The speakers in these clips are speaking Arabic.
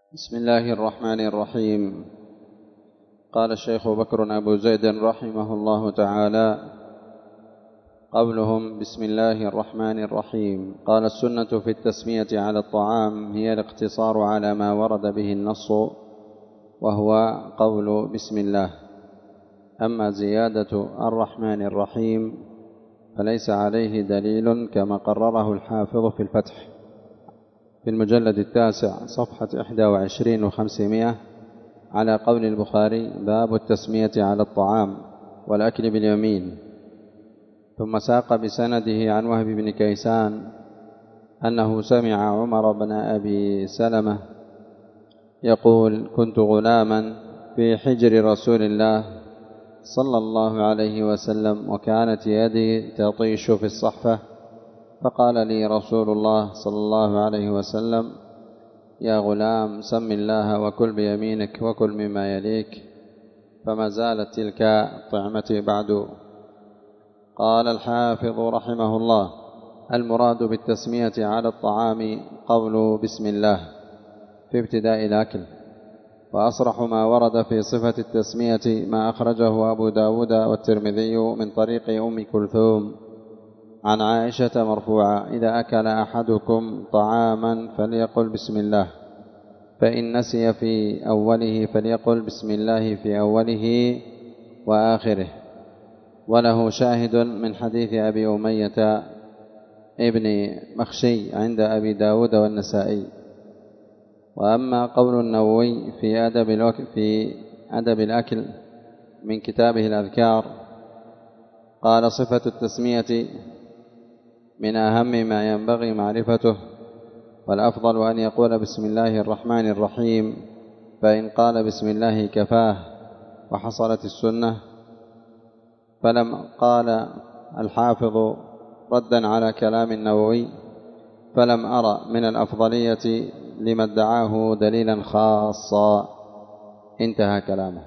بسم الله الرحمن الرحيم. قال الشيخ بكر أبو زيد رحمه الله تعالى: قولهم بسم الله الرحمن الرحيم. قال: السنة في التسمية على الطعام هي الاقتصار على ما ورد به النص، وهو قول بسم الله. أما زيادة الرحمن الرحيم فليس عليه دليل، كما قرره الحافظ في الفتح في المجلد 9 صفحة 21 و500 على قول البخاري: باب التسمية على الطعام والأكل باليمين. ثم ساق بسنده عن وهب بن كيسان أنه سمع عمر بن أبي سلمة يقول: كنت غلاما في حجر رسول الله صلى الله عليه وسلم، وكانت يدي تطيش في الصحفة، فقال لي رسول الله صلى الله عليه وسلم: يا غلام، سم الله وكل بيمينك وكل مما يليك. فما زالت تلك الطعمة بعد. قال الحافظ رحمه الله: المراد بالتسمية على الطعام قول بسم الله في ابتداء الأكل. وأصرح ما ورد في صفة التسمية ما أخرجه أبو داود والترمذي من طريق أم كلثوم عن عائشة مرفوعة: إذا أكل أحدكم طعاما فليقل بسم الله، فإن نسي في أوله فليقل بسم الله في أوله وآخره. وله شاهد من حديث أبي أمية ابن مخشي عند أبي داود والنسائي. وأما قول النووي في أدب الأكل من كتابه الأذكار، قال: صفة التسمية من أهم ما ينبغي معرفته، والأفضل أن يقول بسم الله الرحمن الرحيم، فإن قال بسم الله كفاه وحصلت السنة. قال الحافظ ردا على كلام النووي: فلم أرى من الأفضلية لما ادعاه دليلا خاصا. انتهى كلامه.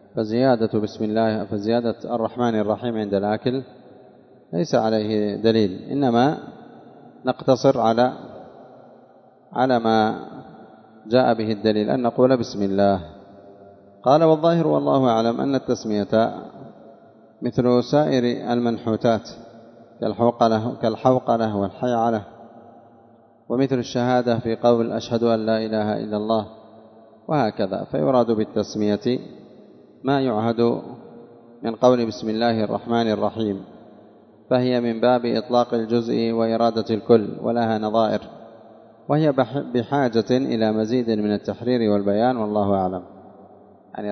فزيادة الرحمن الرحيم عند الأكل ليس عليه دليل، إنما نقتصر على ما جاء به الدليل، أن نقول بسم الله. قال: والظاهر والله أعلم أن التسمية مثل سائر المنحوتات كالحوقلة والحيعلة، ومثل الشهادة في قول أشهد أن لا إله إلا الله، وهكذا. فيراد بالتسمية ما يعهد من قول بسم الله الرحمن الرحيم، فهي من باب إطلاق الجزء وإرادة الكل، ولها نظائر، وهي بحاجة إلى مزيد من التحرير والبيان، والله أعلم. يعني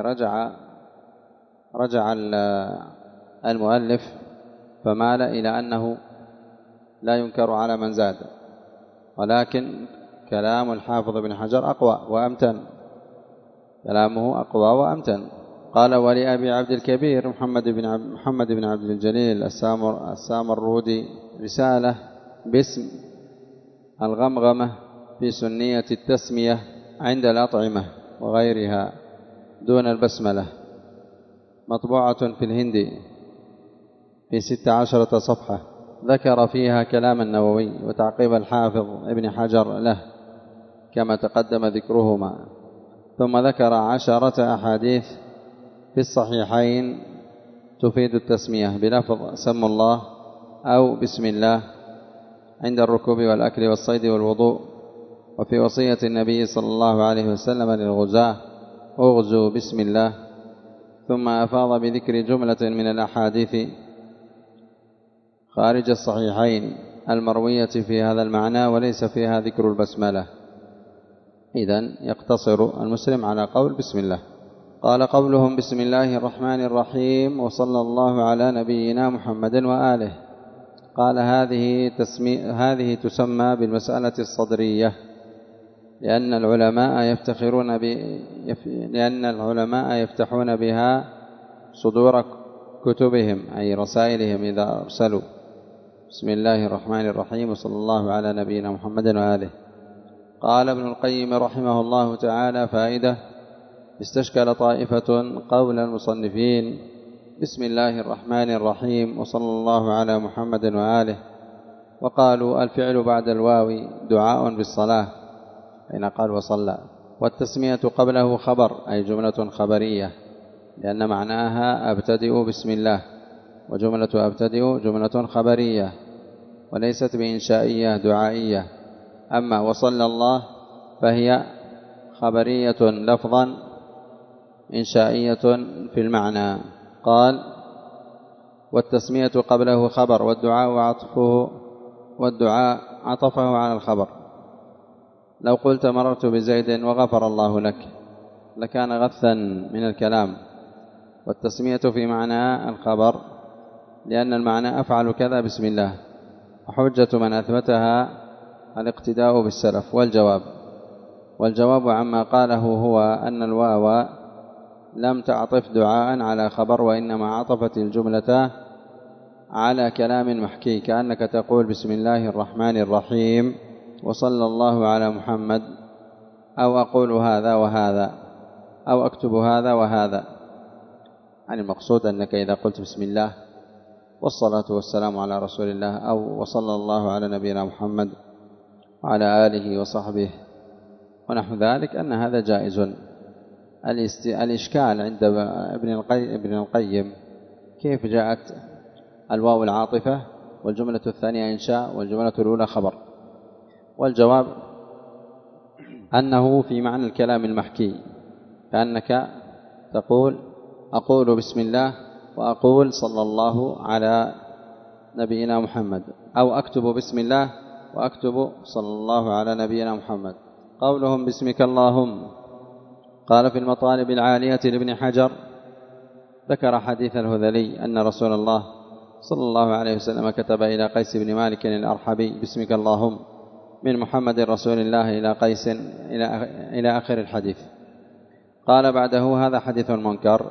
رجع المؤلف فمال إلى أنه لا ينكر على من زاد، ولكن كلام الحافظ بن حجر أقوى وأمتن، كلامه أقوى وأمتن. قال: ولأبي عبد الكبير محمد بن عبد الجليل السامرودي رسالة باسم الغمغمة في سنية التسمية عند الأطعمة وغيرها دون البسملة، مطبوعة في الهند في 16 صفحة، ذكر فيها كلام النووي وتعقيب الحافظ ابن حجر له كما تقدم ذكرهما. ثم ذكر 10 أحاديث في الصحيحين تفيد التسمية بلفظ سم الله أو بسم الله عند الركوب والأكل والصيد والوضوء. وفي وصية النبي صلى الله عليه وسلم للغزاة: اغزوا بسم الله. ثم أفاض بذكر جملة من الأحاديث خارج الصحيحين المروية في هذا المعنى، وليس فيها ذكر البسملة. إذن يقتصر المسلم على قول بسم الله. قال: قولهم بسم الله الرحمن الرحيم وصلى الله على نبينا محمد وآله. قال: هذه تسمى بالمسألة الصدرية، لأن العلماء يفتحون بها صدور كتبهم، أي رسائلهم إذا أرسلوا. بسم الله الرحمن الرحيم وصلى الله على نبينا محمد وآله. قال ابن القيم رحمه الله تعالى: فائدة: استشكل طائفة قول المصنفين بسم الله الرحمن الرحيم وصلى الله على محمد وآله، وقالوا الفعل بعد الواو دعاء بالصلاة، حين قال وصلى، والتسمية قبله خبر أي جملة خبرية، لأن معناها أبتدئ بسم الله، وجملة أبتدئ جملة خبرية وليست بإنشائية دعائية. أما وصلى الله فهي خبرية لفظا إنشائية في المعنى. قال والتسمية قبله خبر والدعاء عطفه على الخبر. لو قلت مررت بزيد وغفر الله لك لكان غثا من الكلام، والتسمية في معنى الخبر لأن المعنى أفعل كذا بسم الله، وحجة من أثبتها الاقتداء بالسلف. والجواب عما قاله هو أن الواو لم تعطف دعاء على خبر، وإنما عطفت الجملة على كلام محكي، كأنك تقول بسم الله الرحمن الرحيم وصلى الله على محمد، أو أقول هذا وهذا، أو أكتب هذا وهذا. يعني المقصود أنك إذا قلت بسم الله والصلاة والسلام على رسول الله، أو وصلى الله على نبينا محمد وعلى آله وصحبه ونحو ذلك، أن هذا جائز. الإشكال عند ابن القيم كيف جاءت الواو العاطفة والجملة الثانية إنشاء والجملة الأولى خبر؟ والجواب أنه في معنى الكلام المحكي، كأنك تقول أقول بسم الله وأقول صلى الله على نبينا محمد، أو أكتب بسم الله وأكتب صلى الله على نبينا محمد. قولهم باسمك اللهم، قال في المطالب العالية لابن حجر ذكر حديث الهذلي أن رسول الله صلى الله عليه وسلم كتب إلى قيس بن مالك الأرحبي باسمك اللهم من محمد رسول الله إلى قيس إلى آخر الحديث. قال بعده هذا حديث منكر،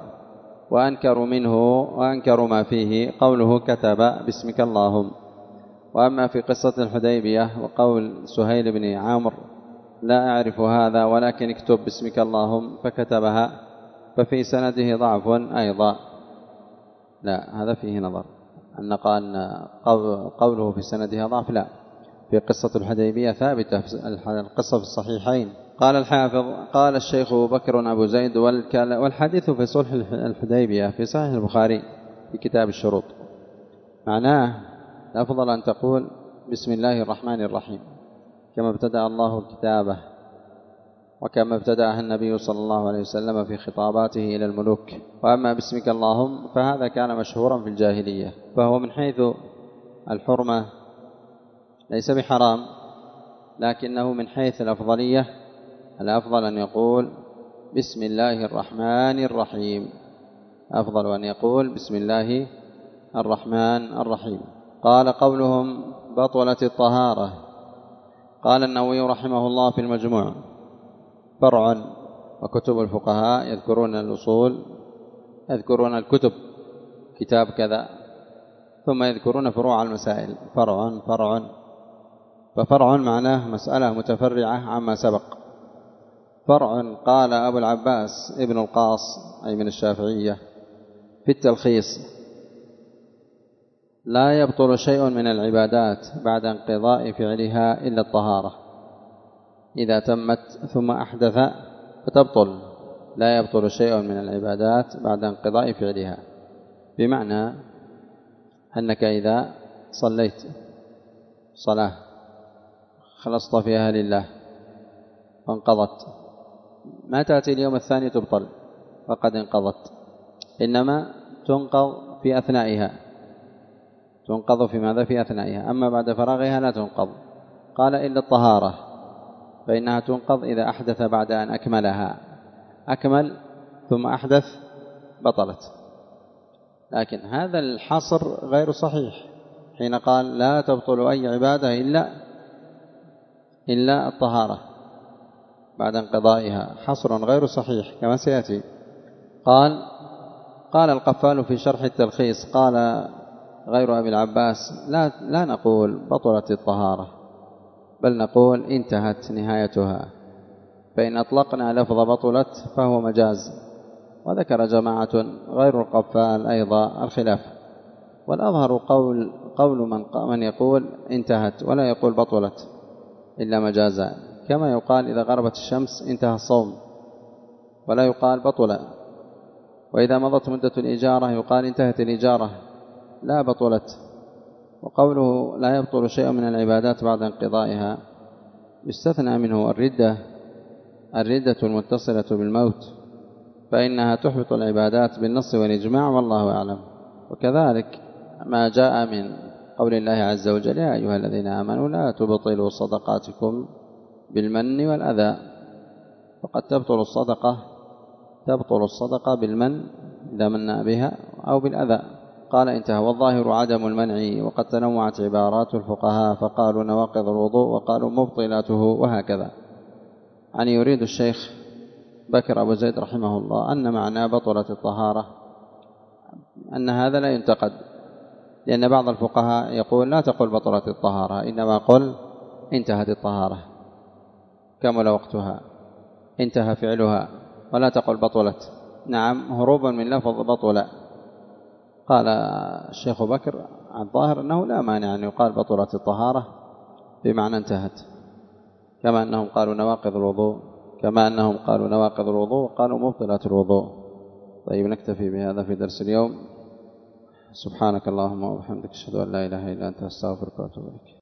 وأنكروا ما فيه قوله كتب باسمك اللهم. وأما في قصة الحديبية وقول سهيل بن عامر لا أعرف هذا ولكن اكتب باسمك اللهم فكتبها، ففي سنده ضعف أيضا. لا، هذا فيه نظر، أن قوله في سندها ضعف، لا، في قصة الحديبية ثابتة، القصة في الصحيحين. قال الحافظ قال الشيخ بكر أبو زيد والحديث في صلح الحديبية في صحيح البخاري في كتاب الشروط. معناه الأفضل أن تقول بسم الله الرحمن الرحيم كما ابتدأ الله الكتابة، وكما ابتدأها النبي صلى الله عليه وسلم في خطاباته إلى الملوك. وأما باسمك اللهم فهذا كان مشهورا في الجاهلية، فهو من حيث الحرمة ليس بحرام، لكنه من حيث الأفضلية الأفضل أن يقول بسم الله الرحمن الرحيم، أفضل أن يقول بسم الله الرحمن الرحيم. قال قولهم بطلت الطهارة. قال النووي رحمه الله في المجموع فرع، وكتب الفقهاء يذكرون الأصول، يذكرون الكتب كتاب كذا، ثم يذكرون فروع المسائل، فرع ففرع معناه مسألة متفرعة عما سبق. فرع قال أبو العباس ابن القاص أي من الشافعية في التلخيص لا يبطل شيء من العبادات بعد انقضاء فعلها إلا الطهارة، إذا تمت ثم أحدث فتبطل. لا يبطل شيء من العبادات بعد انقضاء فعلها، بمعنى أنك إذا صليت صلاة خلصت فيها لله وانقضت، ما تأتي اليوم الثاني تبطل فقد انقضت، إنما تنقض في أثنائها. تنقض في ماذا؟ في أثنائها. أما بعد فراغها لا تنقض. قال إلا الطهارة فإنها تنقض إذا أحدث بعد أن أكملها، أكمل ثم أحدث بطلت. لكن هذا الحصر غير صحيح حين قال لا تبطل أي عبادة إلا الطهارة بعد انقضائها، حصر غير صحيح كما سيأتي. قال القفال في شرح التلخيص قال غير أبي العباس لا نقول بطلت الطهارة، بل نقول انتهت نهايتها، فإن أطلقنا لفظ بطلت فهو مجاز. وذكر جماعة غير القفال أيضا الخلاف، والأظهر قول من يقول انتهت ولا يقول بطلت إلا مجازا، كما يقال إذا غربت الشمس انتهى الصوم، ولا يقال بطل. وإذا مضت مدة الإجارة يقال انتهت الإجارة لا بطلت. وقوله لا يبطل شيء من العبادات بعد انقضائها يستثنى منه الردة المتصلة بالموت، فإنها تحبط العبادات بالنص والإجماع والله أعلم. وكذلك ما جاء من قول الله عز وجل يا أيها الذين آمنوا لا تبطلوا صدقاتكم بالمن والأذى، فقد تبطل الصدقة بالمن إذا من بها أو بالأذى. قال انتهى. والظاهر عدم المنع، وقد تنوعت عبارات الفقهاء فقالوا نواقض الوضوء وقالوا مبطلاته وهكذا. يعني يريد الشيخ بكر أبو زيد رحمه الله أن معنى بطلت الطهارة أن هذا لا ينتقد، لأن بعض الفقهاء يقول لا تقول بطلت الطهارة، إنما قل انتهت الطهارة، كمل وقتها، انتهى فعلها، ولا تقل بطلت. نعم، هروبا من لفظ بطل. قال الشيخ بكر الظاهر أنه لا مانع أن يقال بطلت الطهارة بمعنى انتهت، كما أنهم قالوا نواقض الوضوء وقالوا مبطلات الوضوء. طيب، نكتفي بهذا في درس اليوم. سبحانك اللهم وبحمدك، أشهد أن لا إله إلا أنت، أستغفرك وأتوب إليك.